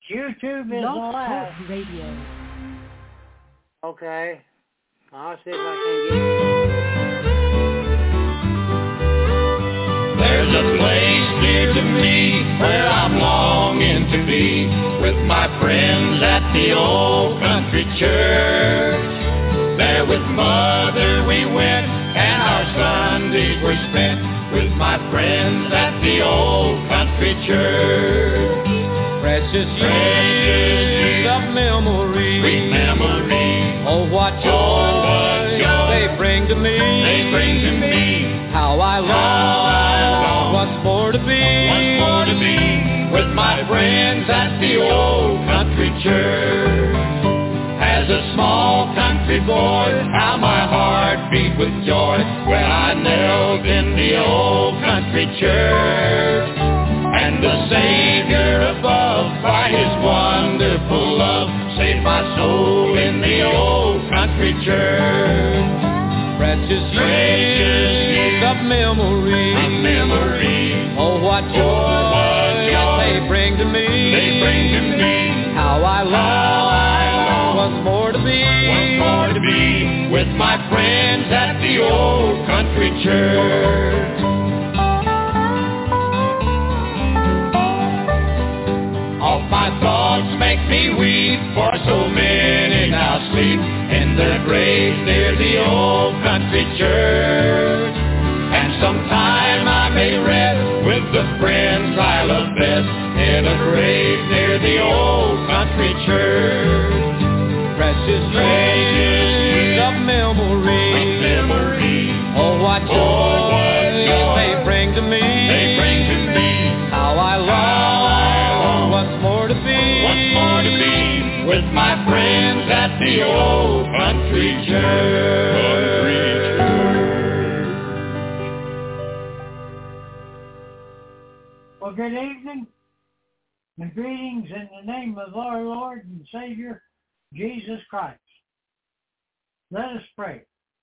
YouTube is Blog alive. Talk Radio. Okay. I'll see if I can get There's a place near to me where I'm longing to be with my friends at the old country church. There with Mother we went and our Sundays were spent with my friends at the old country church. Precious years of memory. Sweet memories. Oh, what joy they bring to me. They bring to me. How I long once more to be. Once more to be with my friends at the old country church. As a small country boy, how my heart beat with joy when I knelt in the old country church. And the Savior above, by His wonderful love, saved my soul in the old country church. Precious years of memory. Oh, what joy they bring to me. They bring to me. How I long once more to be. Once more to be with my friends at the old country church. All my thoughts make me weep, for so many now sleep in their graves near the old country church. And sometime I may rest with the friends I love best in a grave near the old country church. Precious years of memory. Oh, what joy they bring to me. They bring to me. How I long once more to be. Once more to be with my friends at the old country church. Well, good evening and greetings in the name of our Lord and Savior, Jesus Christ. Let us pray.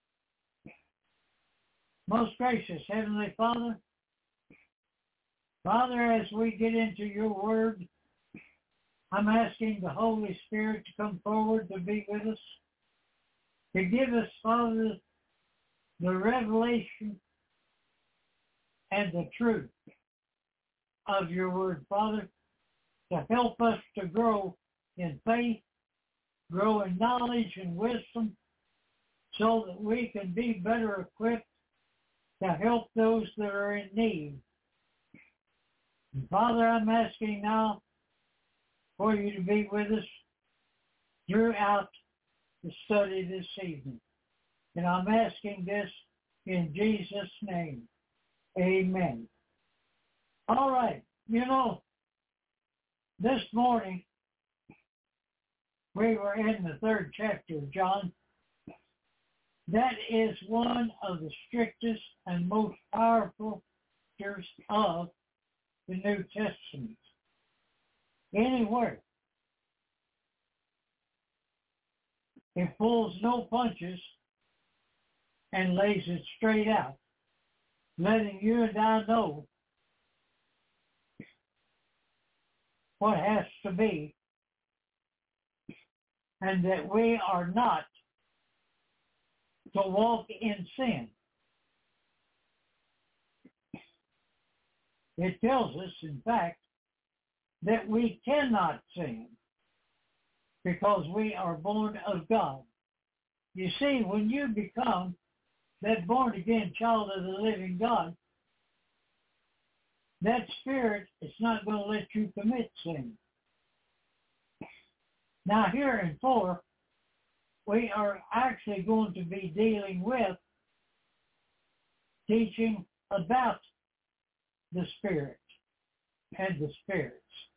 Most gracious Heavenly Father, Father, as we get into your word, I'm asking the Holy Spirit to come forward to be with us, to give us, Father, the revelation and the truth of your word, Father, to help us to grow in faith, grow in knowledge and wisdom, so that we can be better equipped to help those that are in need. And Father, I'm asking now for you to be with us throughout the study this evening. And I'm asking this in Jesus' name. Amen. All right. You know, this morning we were in the 3rd chapter of John. That is one of the strictest and most powerful chapters of the New Testament. Anywhere. It pulls no punches and lays it straight out, letting you and I know what has to be, and that we are not to walk in sin. It tells us, in fact, that we cannot sin because we are born of God. You see, when you become that born-again child of the living God, that spirit is not going to let you commit sin. Now here in 4, we are actually going to be dealing with teaching about the Spirit and the spirits.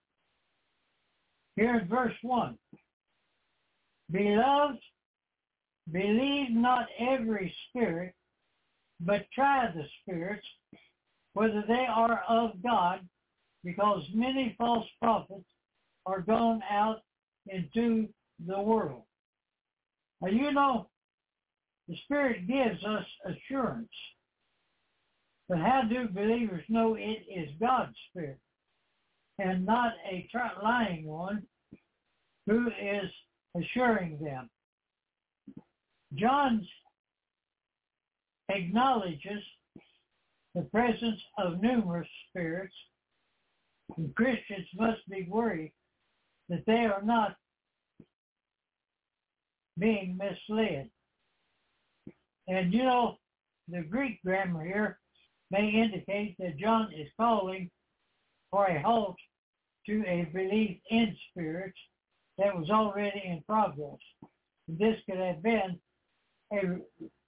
Here in verse 1, Beloved, believe not every spirit, but try the spirits, whether they are of God, because many false prophets are gone out into the world. Now, you know, the Spirit gives us assurance. But how do believers know it is God's Spirit? and not a lying one who is assuring them. John acknowledges the presence of numerous spirits, and Christians must be worried that they are not being misled. And you know, the Greek grammar here may indicate that John is calling for a halt to a belief in spirits that was already in progress. This could have been a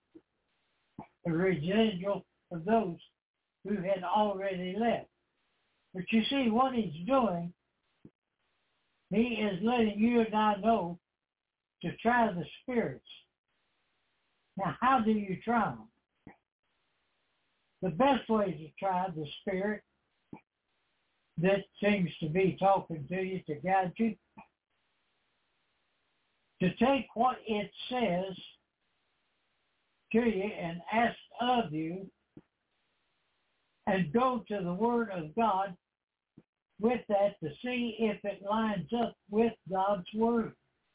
residual of those who had already left. But you see, what he's doing, he is letting you and I know to try the spirits. Now, how do you try them? The best way to try the spirit that seems to be talking to you, to guide you, to take what it says to you and ask of you and go to the Word of God with that to see if it lines up with God's Word.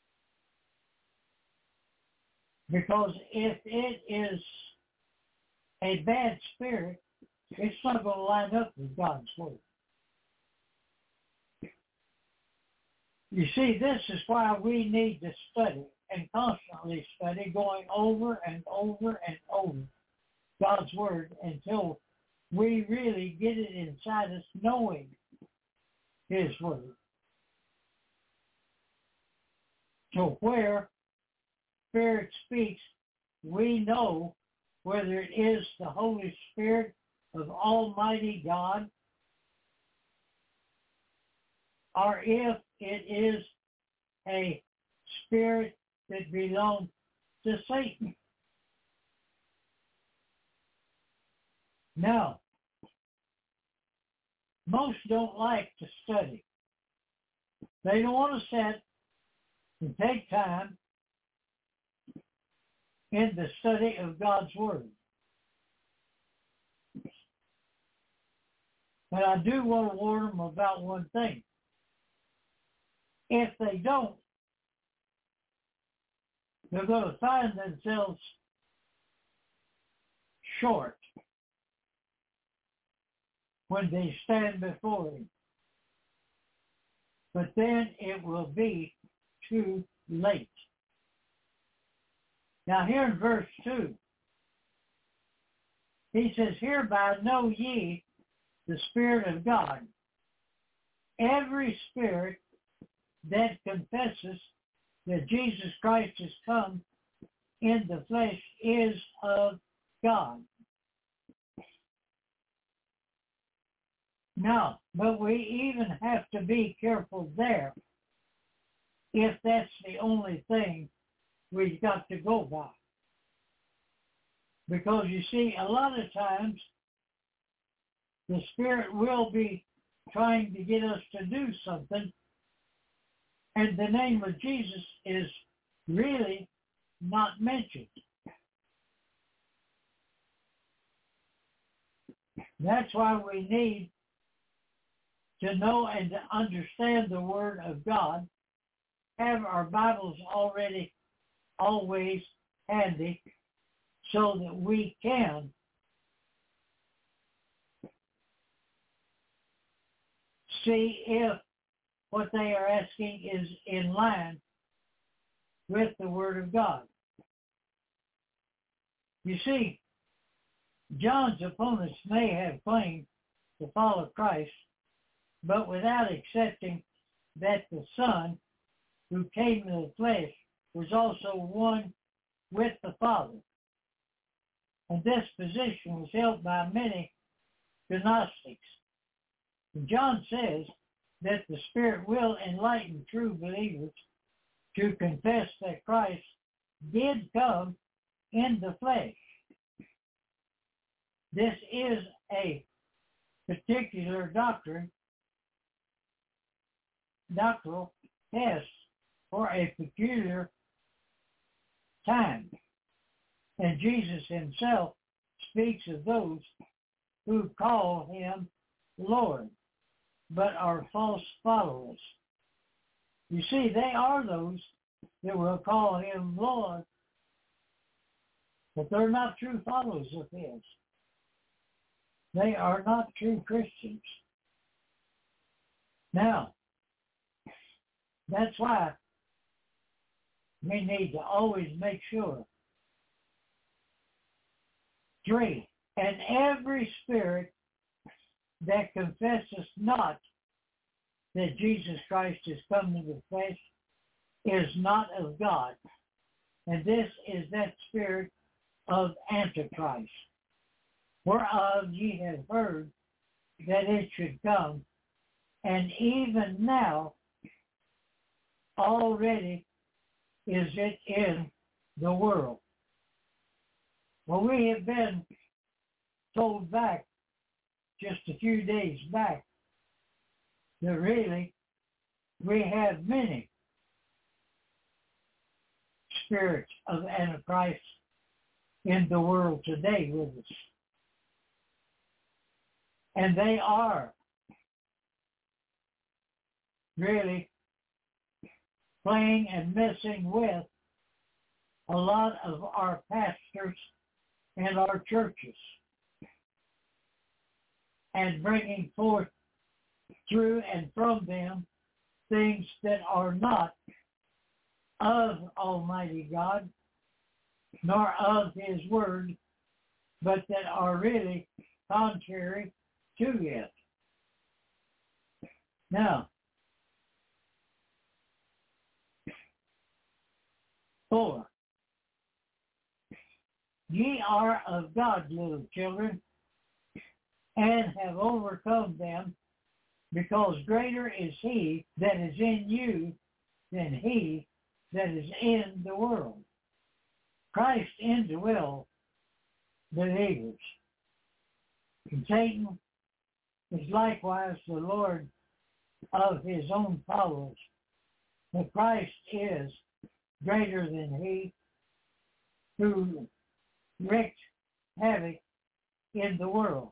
Because if it is a bad spirit, it's not going to line up with God's Word. You see, this is why we need to study and constantly study, going over and over and over God's Word until we really get it inside us, knowing His Word. So where Spirit speaks, we know whether it is the Holy Spirit of Almighty God or if it is a spirit that belongs to Satan. Now, most don't like to study. They don't want to sit and take time in the study of God's Word. But I do want to warn them about one thing. If they don't, they're going to find themselves short when they stand before Him. But then it will be too late. Now here in verse 2, he says, "Hereby know ye the Spirit of God. Every spirit that confesses that Jesus Christ has come in the flesh is of God." Now, but we even have to be careful there if that's the only thing we've got to go by. Because you see, a lot of times the Spirit will be trying to get us to do something, and the name of Jesus is really not mentioned. That's why we need to know and to understand the Word of God, have our Bibles always handy, so that we can see if what they are asking is in line with the Word of God. You see, John's opponents may have claimed to follow Christ, but without accepting that the Son who came in the flesh was also one with the Father. And this position was held by many Gnostics. And John says that the Spirit will enlighten true believers to confess that Christ did come in the flesh. This is a particular doctrinal test for a peculiar time. And Jesus himself speaks of those who call him Lord. but are false followers. You see, they are those that will call him Lord, but they're not true followers of his. They are not true Christians. Now, that's why we need to always make sure. 3, and every spirit that confesses not that Jesus Christ is come in the flesh is not of God. And this is that spirit of Antichrist, whereof ye have heard that it should come, and even now already is it in the world. Well, we have been told back just a few days back that really we have many spirits of Antichrist in the world today with us. And they are really playing and messing with a lot of our pastors and our churches, and bringing forth through and from them things that are not of Almighty God, nor of his word, but that are really contrary to it. Now, 4, ye are of God, little children, and have overcome them, because greater is he that is in you than he that is in the world. Christ indwells believers. And Satan is likewise the Lord of his own followers. But Christ is greater than he who wreaked havoc in the world.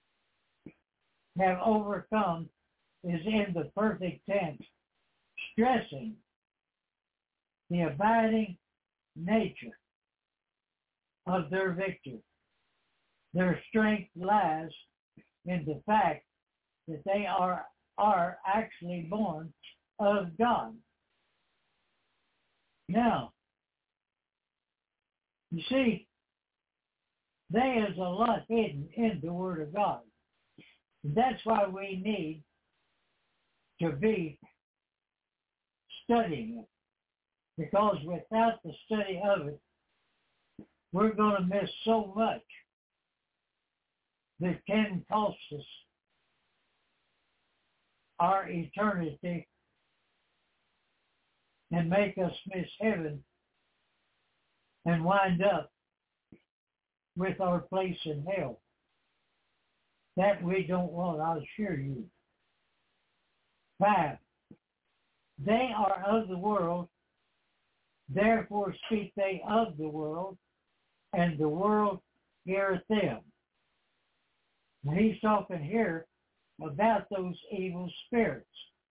Have overcome is in the perfect tense, stressing the abiding nature of their victory. Their strength lies in the fact that they are actually born of God. Now, you see, there is a lot hidden in the Word of God. That's why we need to be studying it. Because without the study of it, we're going to miss so much that can cost us our eternity and make us miss heaven and wind up with our place in hell. That we don't want, I'll assure you. 5, they are of the world, therefore speak they of the world, and the world heareth them. And he's talking here about those evil spirits.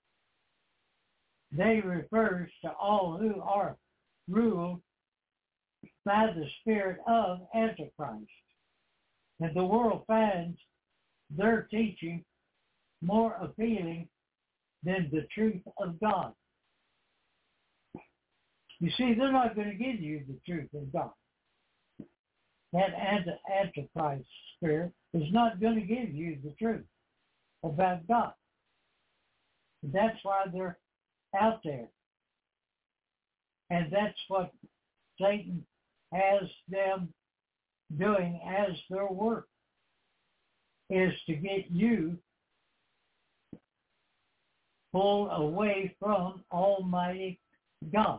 They refers to all who are ruled by the spirit of Antichrist. And the world finds their teaching more appealing than the truth of God. You see, they're not going to give you the truth of God. That Antichrist spirit is not going to give you the truth about God. That's why they're out there. And that's what Satan has them doing as their work, is to get you pulled away from Almighty God.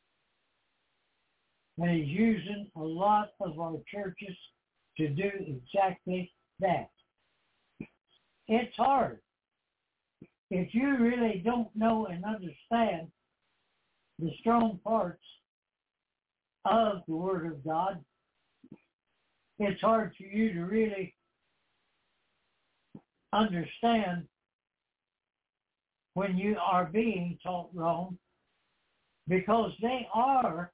And he's using a lot of our churches to do exactly that. It's hard. If you really don't know and understand the strong parts of the Word of God, it's hard for you to really understand when you are being taught wrong, because they are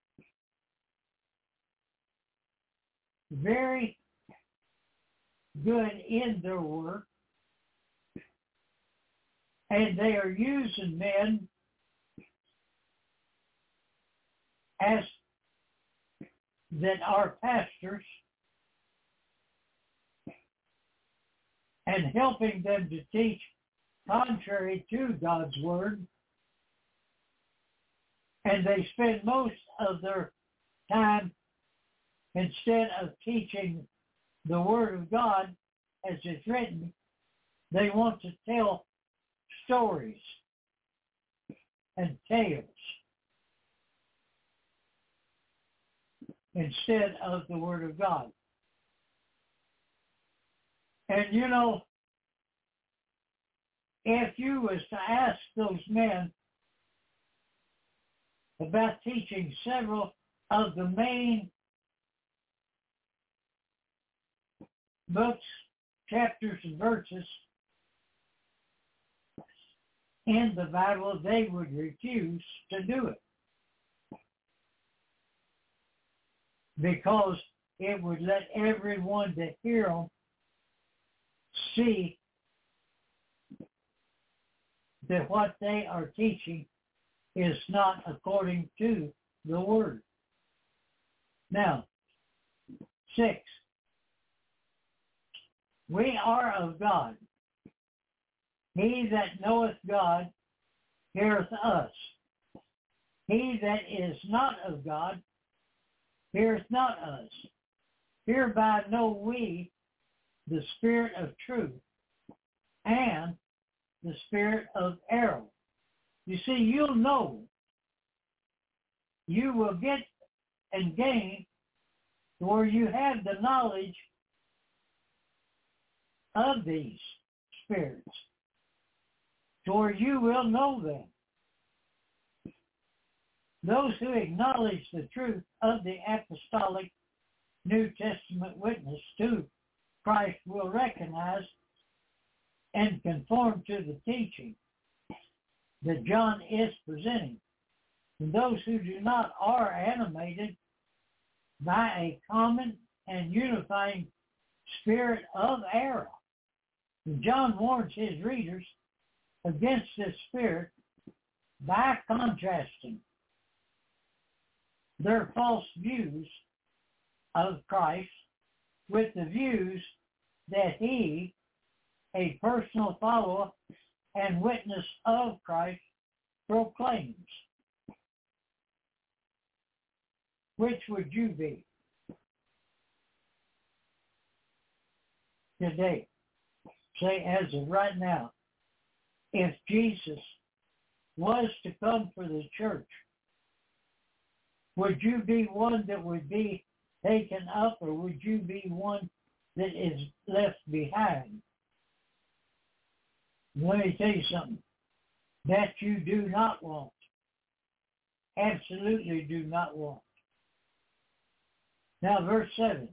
very good in their work, and they are using men as that are pastors and helping them to teach contrary to God's word, and they spend most of their time, instead of teaching the word of God as it's written, they want to tell stories and tales instead of the word of God. And you know, if you was to ask those men about teaching several of the main books, chapters, and verses in the Bible, they would refuse to do it, because it would let everyone that hear them see that what they are teaching is not according to the word. Now, 6. We are of God. He that knoweth God heareth us. He that is not of God heareth not us. Hereby know we the spirit of truth and the spirit of error. You see, you'll know. You will get and gain where you have the knowledge of these spirits, to where you will know them. Those who acknowledge the truth of the apostolic New Testament witness to Christ will recognize and conform to the teaching that John is presenting. And those who do not are animated by a common and unifying spirit of error. And John warns his readers against this spirit by contrasting their false views of Christ with the views that he, a personal follower and witness of Christ, proclaims. Which would you be today? Say, as of right now, if Jesus was to come for the church, would you be one that would be taken up, or would you be one that is left behind? Let me tell you something that you do not want. Absolutely do not want. Now, verse 7.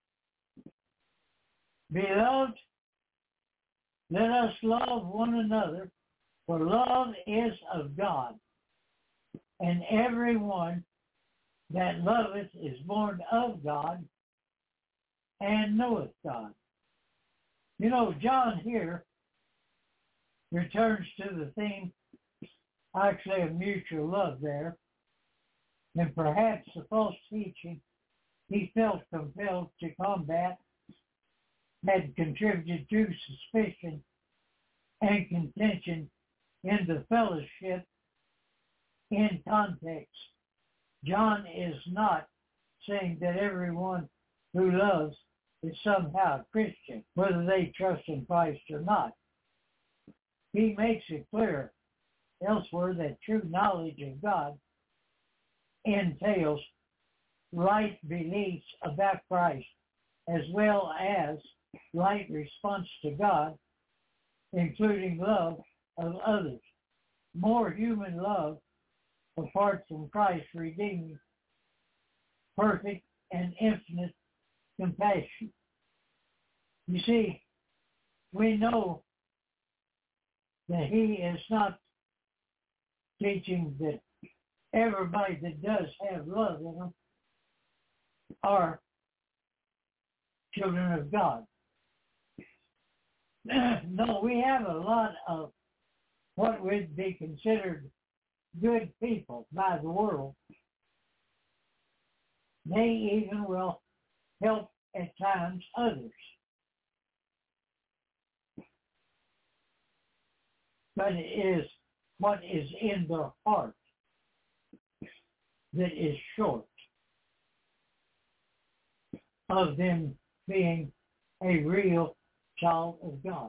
Beloved, let us love one another, for love is of God, and everyone that loveth is born of God and knoweth God. You know, John here returns to the theme, actually, of mutual love there, and perhaps the false teaching he felt compelled to combat had contributed to suspicion and contention in the fellowship. In context, John is not saying that everyone who loves is somehow a Christian, whether they trust in Christ or not. He makes it clear elsewhere that true knowledge of God entails right beliefs about Christ, as well as right response to God, including love of others. More human love apart from Christ's redeeming, perfect, and infinite compassion. You see, we know that he is not teaching that everybody that does have love in them are children of God. No, we have a lot of what would be considered good people by the world. They even will help at times others. But it is what is in their heart that is short of them being a real child of God.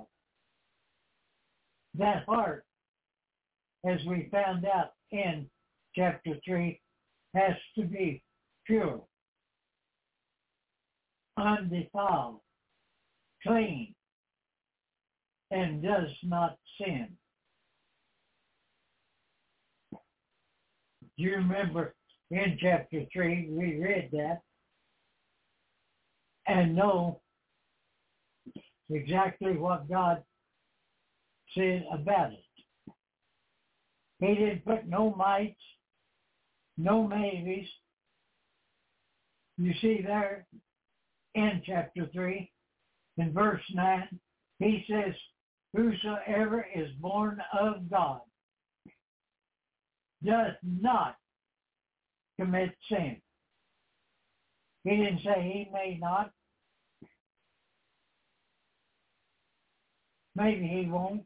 That heart, as we found out in chapter 3, has to be pure, undefiled, clean, and does not sin. Do you remember in chapter 3, we read that and know exactly what God said about it. He didn't put no mights, no maybes. You see there in chapter 3, in verse 9, he says, whosoever is born of God does not commit sin. He didn't say he may not. Maybe he won't.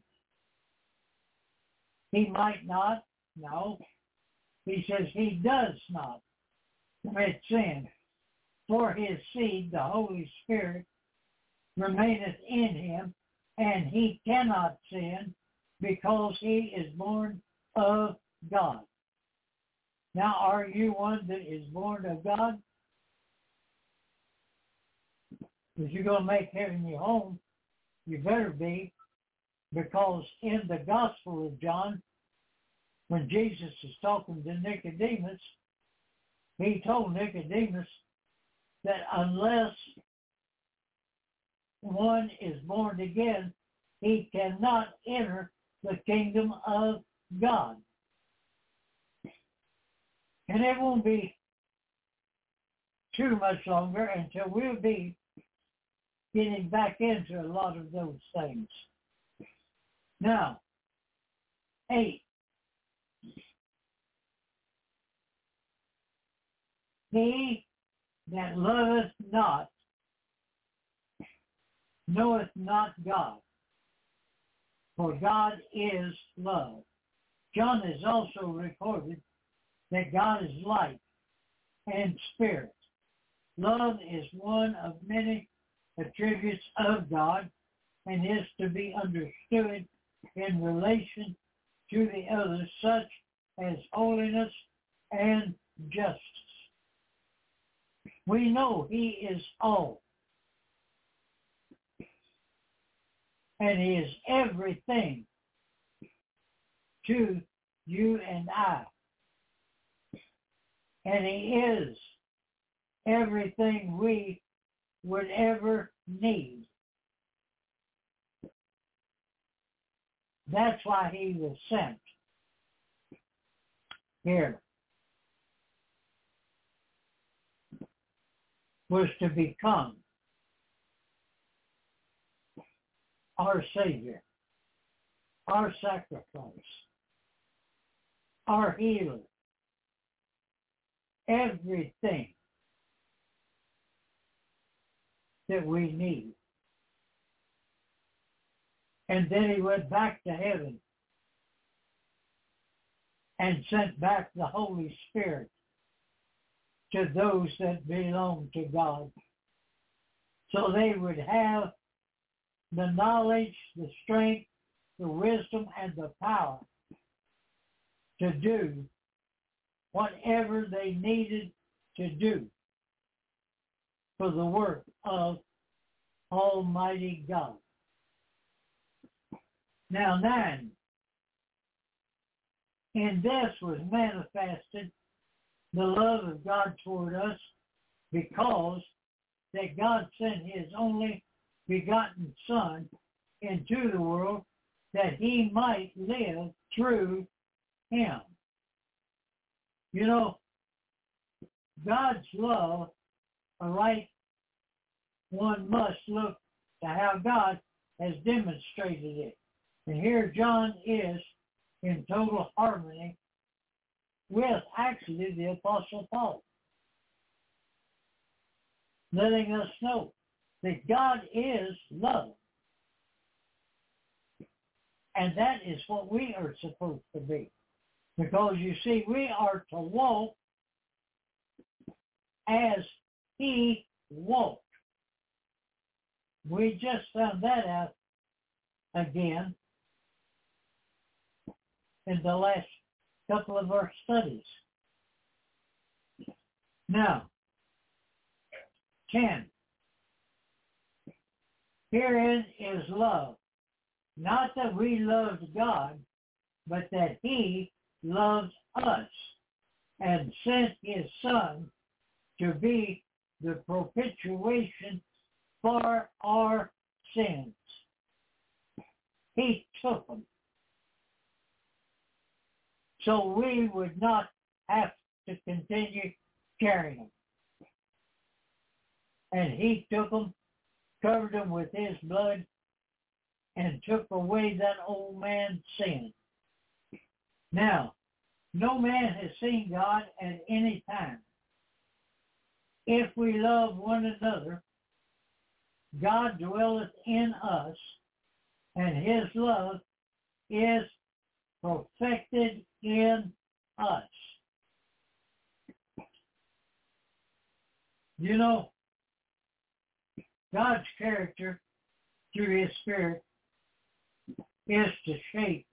He might not. No. He says he does not commit sin. For his seed, the Holy Spirit, remaineth in him, and he cannot sin because he is born of God. Now, are you one that is born of God? If you're going to make heaven your home, you better be, because in the Gospel of John, when Jesus is talking to Nicodemus, he told Nicodemus that unless one is born again, he cannot enter the kingdom of God. And it won't be too much longer until we'll be getting back into a lot of those things. Now, 8. He that loveth not knoweth not God, for God is love. John has also recorded that God is light and spirit. Love is one of many attributes of God and is to be understood in relation to the others, such as holiness and justice. We know he is all, and he is everything to you and I. And he is everything we would ever need. That's why he was sent here, was to become our Savior, our sacrifice, our healer, everything that we need. And then he went back to heaven and sent back the Holy Spirit to those that belong to God, so they would have the knowledge, the strength, the wisdom, and the power to do whatever they needed to do for the work of Almighty God. Now 9, in this was manifested the love of God toward us, because that God sent his only begotten Son into the world that he might live through him. You know, God's love, a right one must look to how God has demonstrated it. And here John is in total harmony with actually the Apostle Paul, letting us know that God is love. And that is what we are supposed to be. Because you see, we are to walk as he walked. We just found that out again in the last couple of our studies. Now, 10. Herein is love. Not that we loved God, but that he loved us and sent his Son to be the propitiation for our sins. He took them so we would not have to continue carrying them. And he took them, covered them with his blood, and took away that old man's sin. Now, no man has seen God at any time. If we love one another, God dwelleth in us, and his love is perfected in us. You know, God's character through his Spirit is to shape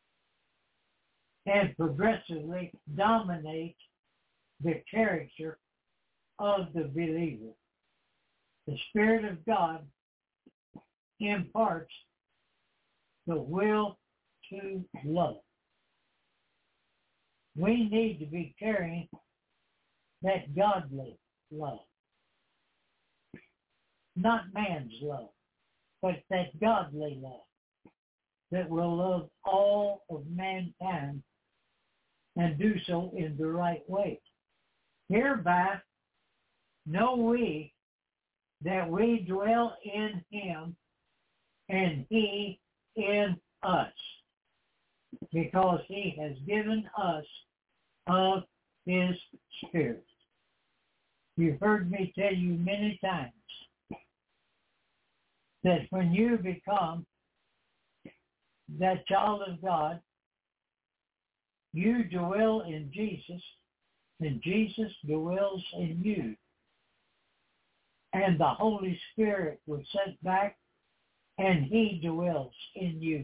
and progressively dominate the character of the believer. The Spirit of God imparts the will to love. We need to be carrying that godly love. Not man's love, but that godly love that will love all of mankind and do so in the right way. Hereby know we that we dwell in him and he in us, because he has given us of his Spirit. You've heard me tell you many times that when you become that child of God, you dwell in Jesus, and Jesus dwells in you. And the Holy Spirit was sent back, and he dwells in you.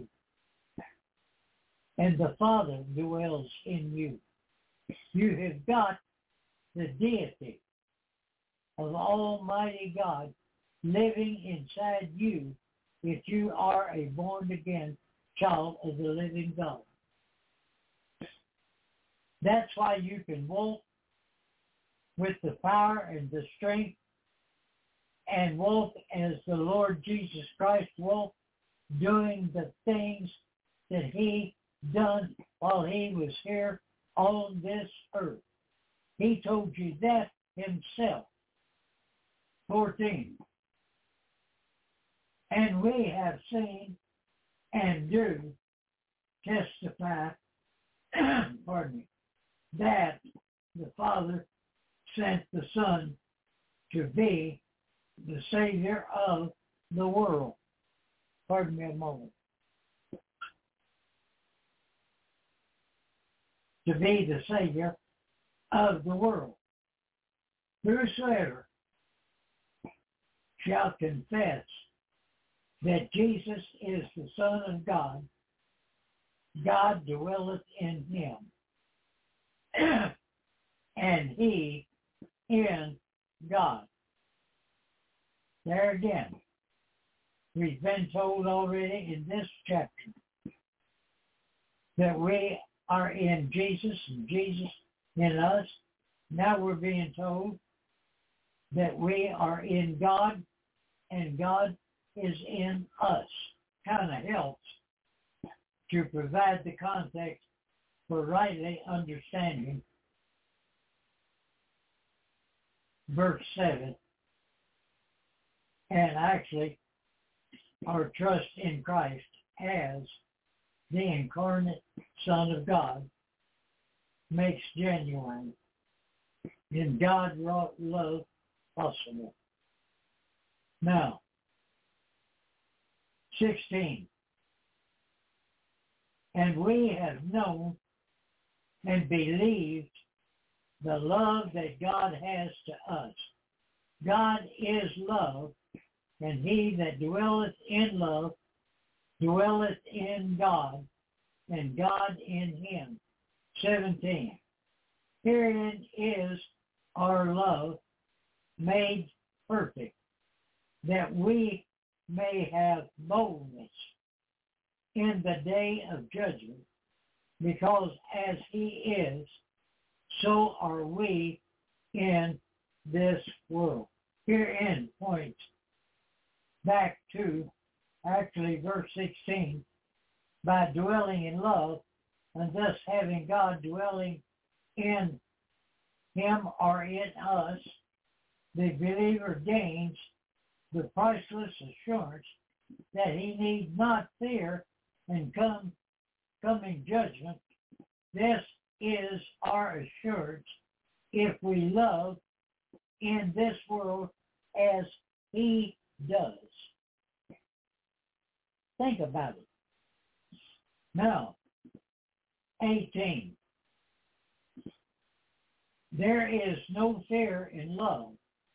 And the Father dwells in you. You have got the deity of Almighty God living inside you if you are a born-again child of the living God. That's why you can walk with the power and the strength and walk as the Lord Jesus Christ walked, doing the things that he done while he was here on this earth. He told you that himself. 14. And we have seen and do testify, pardon me, that the Father sent the Son to be the Savior of the world. Pardon me a moment. To be the Savior of the world. Whosoever shall confess that Jesus is the Son of God, God dwelleth in him, and he in God. There again, we've been told already in this chapter that we are in Jesus and Jesus in us. Now we're being told that we are in God and God is in us. Kind of helps to provide the context for rightly understanding verse 7, and actually our trust in Christ as the incarnate Son of God makes genuine in God-wrought love possible. Now, 16. And we have known and believed the love that God has to us. God is love, and he that dwelleth in love dwelleth in God, and God in him. 17. Herein is our love made perfect, that we may have boldness in the day of judgment, because as he is, so are we in this world. Herein points back to actually verse 16, by dwelling in love, and thus having God dwelling in him or in us, the believer gains the priceless assurance that he need not fear and coming judgment. This is our assurance if we love in this world as he does. Think about it. Now, 18. There is no fear in love,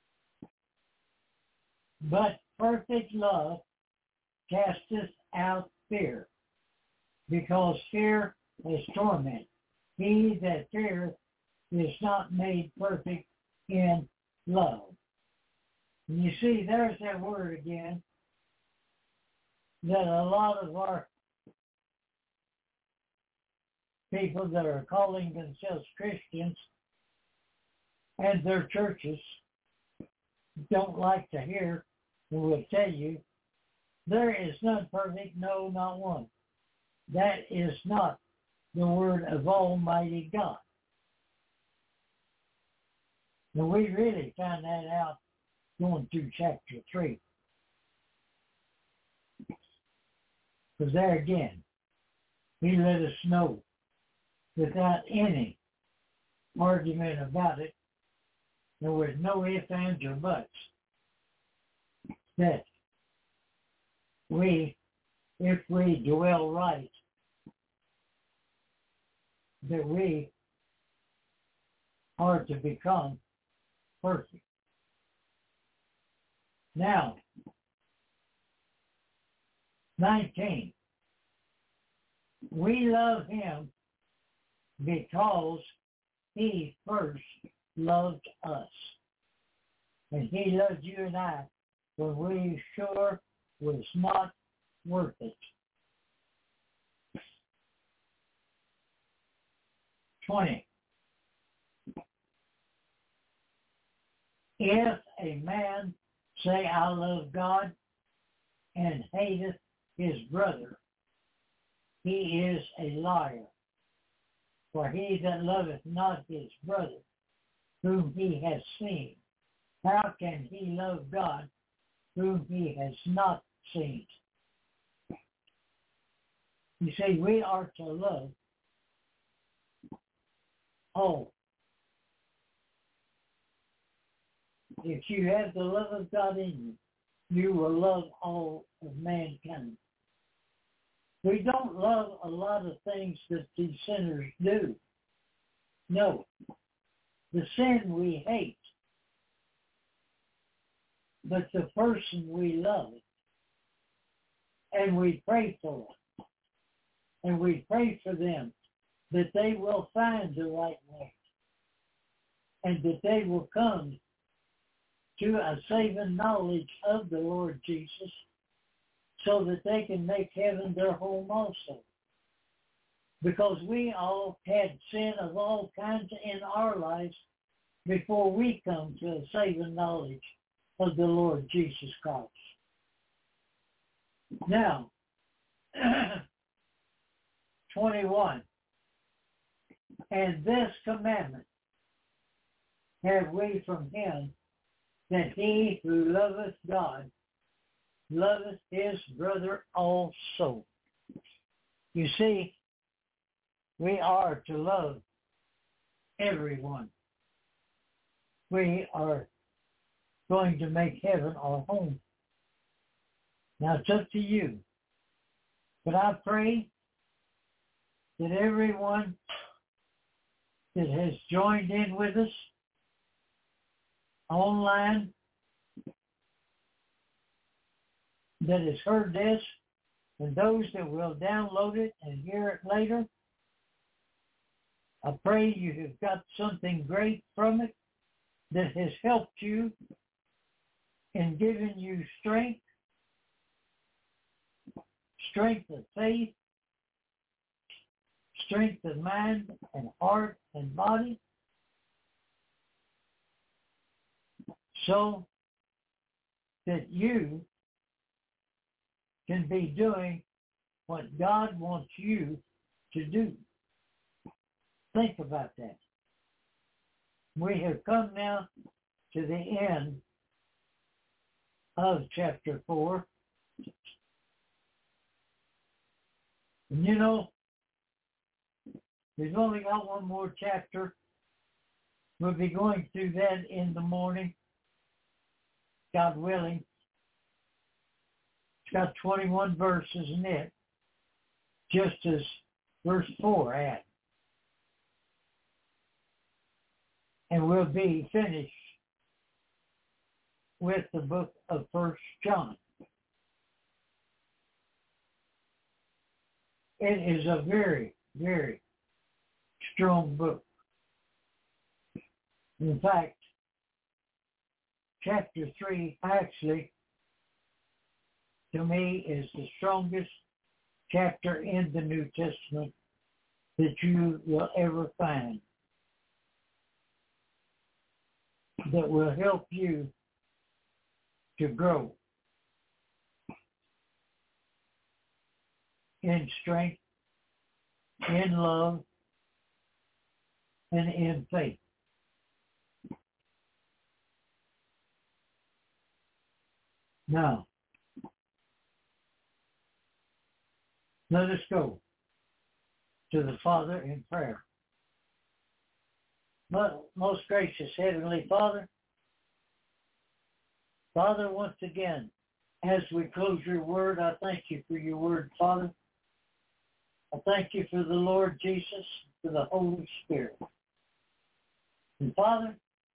but perfect love casteth out fear, because fear is torment. He that feareth is not made perfect in love. And you see, there's that word again that a lot of our people that are calling themselves Christians and their churches don't like to hear, and will tell you, there is none perfect, no, not one. That is not the word of Almighty God. And we really found that out going through chapter 3. Because there again, he let us know without any argument about it, there was no ifs, ands, or buts, that we, if we dwell right, that we are to become perfect. Now, 19. We love him because he first loved us. And he loved you and I when we sure was not worth it. 20. If a man say, I love God, and hateth his brother, he is a liar. For he that loveth not his brother, whom he has seen, how can he love God, whom he has not seen? You see, we are to love all. If you have the love of God in you, you will love all of mankind. We don't love a lot of things that these sinners do. No. The sin we hate. But the person we love. And we pray for them. And we pray for them that they will find the right way. And that they will come to a saving knowledge of the Lord Jesus, so that they can make heaven their home also. Because we all had sin of all kinds in our lives before we come to a saving knowledge of the Lord Jesus Christ. Now, 21. And this commandment have we from him, that he who loveth God loveth his brother also. You see, we are to love everyone. We are going to make heaven our home. Now it's up to you. But I pray that everyone that has joined in with us online, that has heard this, and those that will download it and hear it later, I pray you have got something great from it that has helped you and given you strength of faith, strength of mind and heart and body, so that you can be doing what God wants you to do. Think about that. We have come now to the end of chapter 4. And you know, we've only got one more chapter. We'll be going through that in the morning, God willing. It's got 21 verses in it, just as verse 4 had. And we'll be finished with the book of 1 John. It is a very, very strong book. In fact, chapter 3 actually, to me, is the strongest chapter in the New Testament that you will ever find, that will help you to grow in strength, in love, and in faith. Now, let us go to the Father in prayer. Most gracious Heavenly Father, once again, as we close your word, I thank you for your word, Father. I thank you for the Lord Jesus, for the Holy Spirit. And Father,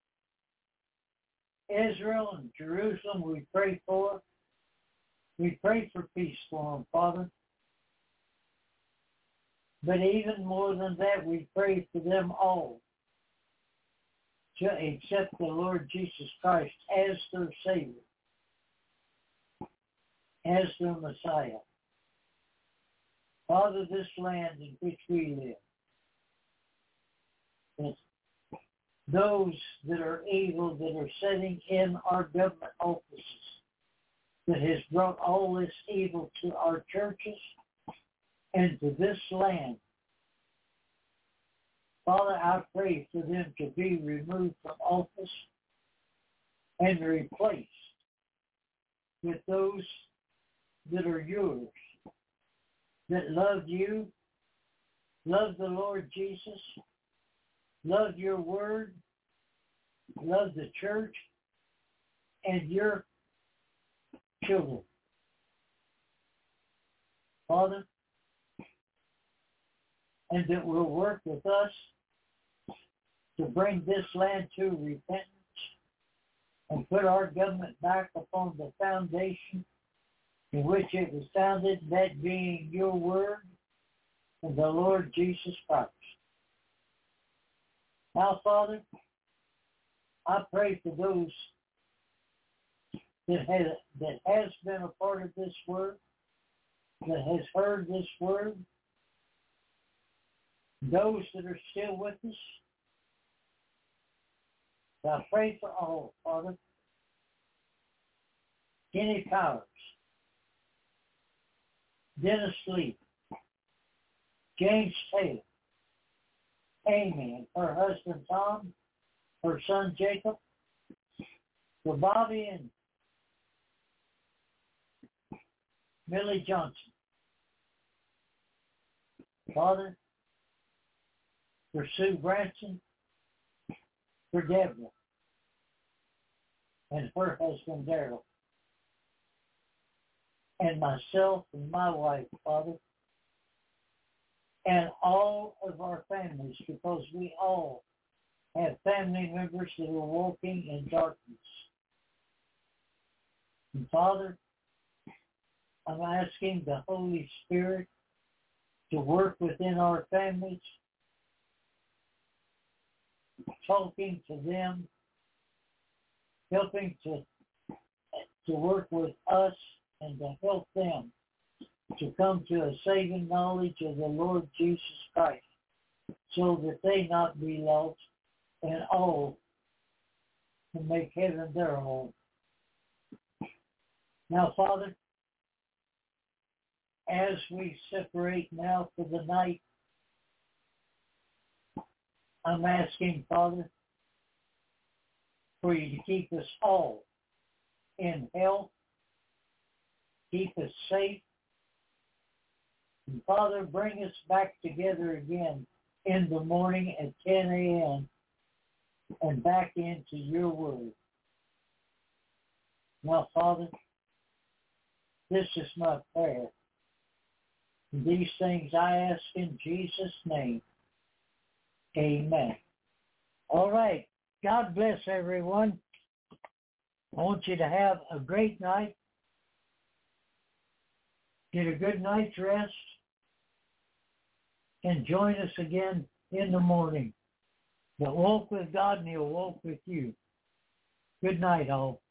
Israel and Jerusalem we pray for. We pray for peace for them, Father. But even more than that, we pray for them all to accept the Lord Jesus Christ as their Savior, as their Messiah. Father, this land in which we live, those that are evil, that are sitting in our government offices, that has brought all this evil to our churches and to this land. Father, I pray for them to be removed from office and replaced with those that are yours, that love you, love the Lord Jesus, love your word, love the church, and your children. Father, and that will work with us to bring this land to repentance and put our government back upon the foundation in which it was founded, that being your word and the Lord Jesus Christ. Now, Father, I pray for those that has been a part of this word, that has heard this word, those that are still with us. I pray for all, Father. Kenny Powers, Dennis Lee, James Taylor, Amy and her husband Tom, her son Jacob, for Bobby and Millie Johnson. Father, for Sue Branson, for Deborah, and her husband Darrell, and myself and my wife, Father, and all of our families, because we all have family members that are walking in darkness. And Father, I'm asking the Holy Spirit to work within our families, talking to them, helping to work with us and to help them to come to a saving knowledge of the Lord Jesus Christ, so that they not be lost and all to make heaven their home. Now, Father, as we separate now for the night, I'm asking, Father, for you to keep us all in health, keep us safe, and Father, bring us back together again in the morning at 10 a.m. and back into your word. Now, Father, this is my prayer. And these things I ask in Jesus' name. Amen. All right. God bless everyone. I want you to have a great night. Get a good night's rest. And join us again in the morning. But walk with God and He'll walk with you. Good night, all.